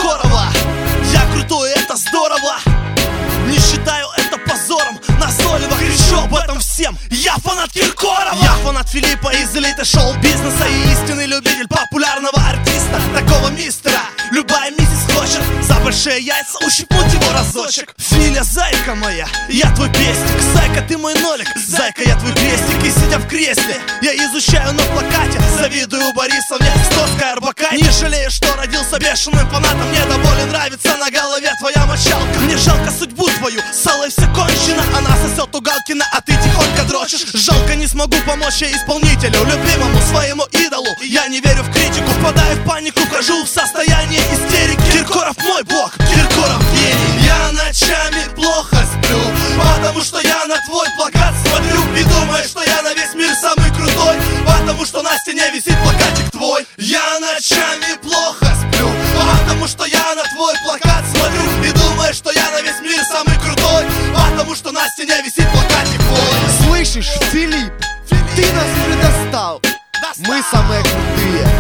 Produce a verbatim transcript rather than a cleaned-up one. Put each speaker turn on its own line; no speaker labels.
Киркорова. Я крутой, это здорово. Не считаю это позором, назойливо кричу об этом всем. Я фанат Киркорова. Я фанат Филиппа из элиты шоу-бизнеса и истинный любитель популярного артиста, такого мистера. Любая миссис хочет за большие яйца ущипнуть его разочек. Филя, зайка моя, я твой пестик. Зайка, ты мой нолик, зайка, я твой крестик. И сидя в кресле, я изучаю на плакате, завидую Борисовне с тоской Арбака. Не жалею, что родился бешеным фанатом. Мне до боли нравится на голове твоя мочалка. Мне жалко судьбу твою, с Аллой все кончено. Она сосет у Галкина, а ты тихонько дрочишь. Жалко, не смогу помочь я исполнителю, любимому своему идолу. Я не верю в критику, впадаю в панику, вхожу в состояние истерики. Киркоров мой бог, Киркоров гений. Я ночами плохо сплю, потому что я на твой плакат смотрю и думаю, что я на весь мир самый крутой, потому что на стене висит плакатик твой. Я ночами плохо сплю, потому что я на твой плакат смотрю и думаю, что я на весь мир самый крутой, потому что на стене висит плакатик твой.
Слышишь, Филипп, ты нас уже достал. Мы самые крутые.